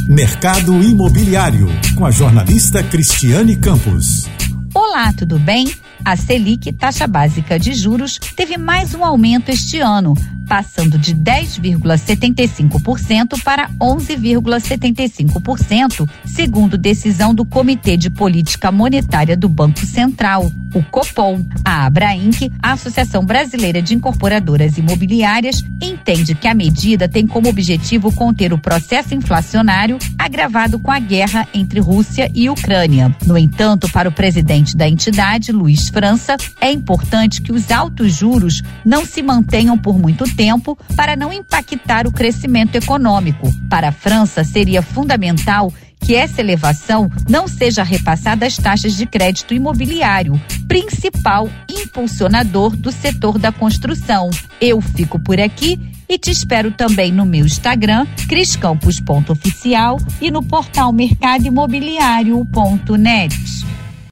Mercado Imobiliário, com a jornalista Cristiane Campos. Olá, tudo bem? A Selic, taxa básica de juros, teve mais um aumento este ano, passando de 10,75% para 11,75%, segundo decisão do Comitê de Política Monetária do Banco Central, o Copom. A Abrainc, a Associação Brasileira de Incorporadoras Imobiliárias, entende que a medida tem como objetivo conter o processo inflacionário agravado com a guerra entre Rússia e Ucrânia. No entanto, para o presidente da entidade, Luiz França, é importante que os altos juros não se mantenham por muito tempo para não impactar o crescimento econômico. Para a França, seria fundamental que essa elevação não seja repassada às taxas de crédito imobiliário, principal impulsionador do setor da construção. Eu fico por aqui e te espero também no meu Instagram, criscampos.oficial, e no portal mercadoimobiliario.net.